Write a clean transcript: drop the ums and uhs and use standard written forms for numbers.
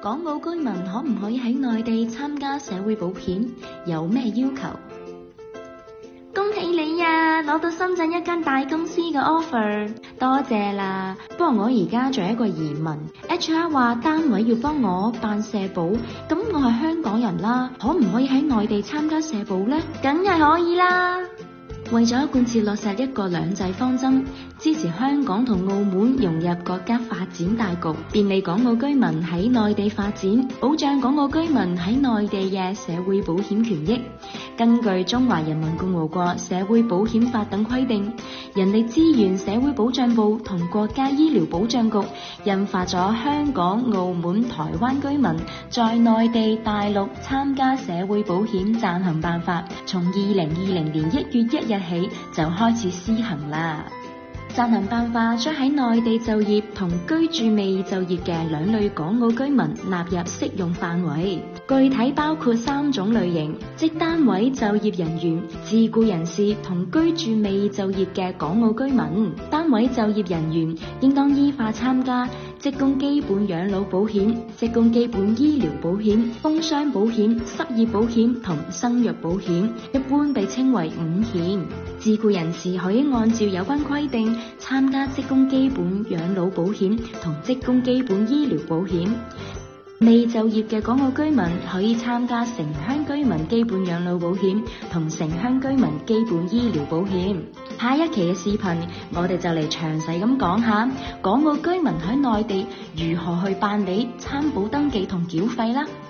港澳居民可唔可以喺內地參加社會保險？有咩要求？恭喜你呀，攞到深圳一間大公司嘅 offer，多謝啦。不過我而家仲有一個疑問 ，HR 話單位要幫我辦社保，咁我係香港人啦，可唔可以喺內地參加社保呢？梗係可以啦。為咗貫徹落實一國兩制方針，支持香港同澳門融入國家發展大局，便利港澳居民喺內地發展，保障港澳居民喺內地嘅社會保險權益。根據《中華人民共和國社會保險法》等規定，人力資源社會保障部同國家醫療保障局印發咗《香港、澳門、台灣居民在內地大陸參加社會保險暫行辦法》，從2020年1月1日起就開始施行啦。暫行辦法將喺內地就業同居住未就業嘅兩類港澳居民納入適用範圍，具體包括3種類型，即單位就業人員、自僱人士同居住未就業嘅港澳居民。單位就業人員應當依法參加職工基本養老保險、職工基本醫療保險、工傷保險、失業保險同生育保險，一般被稱為5險。自僱人士可以按照有關規定參加職工基本養老保險同職工基本醫療保險。未就業嘅港澳居民可以參加城鄉居民基本養老保險同城鄉居民基本醫療保險。下一期嘅視頻，我哋就嚟詳細咁講下港澳居民喺內地如何去辦理參保登記同繳費啦。